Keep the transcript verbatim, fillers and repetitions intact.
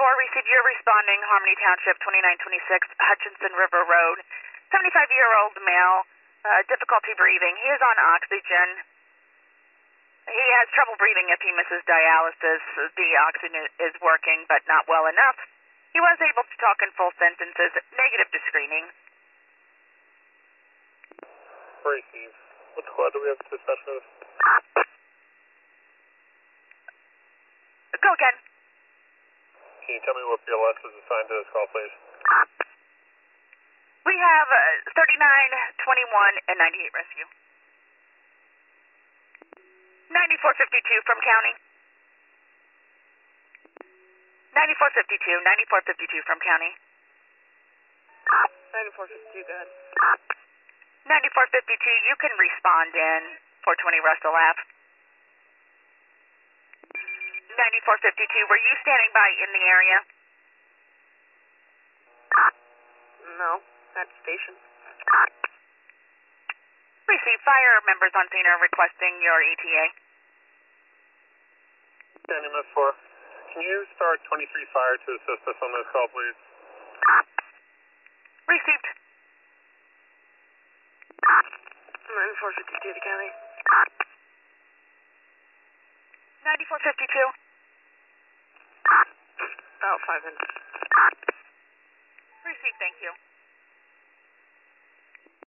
four, receive your responding, Harmony Township, twenty-nine twenty-six, Hutchinson River Road. seventy-five-year-old male, uh, difficulty breathing. He is on oxygen. He has trouble breathing if he misses dialysis. The oxygen is working, but not well enough. He was able to talk in full sentences. Negative to screening. Receive. What squad do we have to dispatch for this? Go again. Can you tell me what B L S is assigned to this call, please? We have uh, thirty-nine, twenty-one, and ninety-eight rescue. ninety-four fifty-two from county. ninety-four fifty-two, ninety-four fifty-two from county. ninety-four fifty-two, go ahead. ninety-four fifty-two, you can respond in four twenty Russell Ave. ninety-four fifty-two, were you standing by in the area? No, at station. Receive. Fire members on scene are requesting your E T A. Standing M S four. Can you start twenty-three fire to assist us on this call, please? Received. ninety-four fifty-two to county. ninety-four fifty-two. About five minutes. Received, thank you.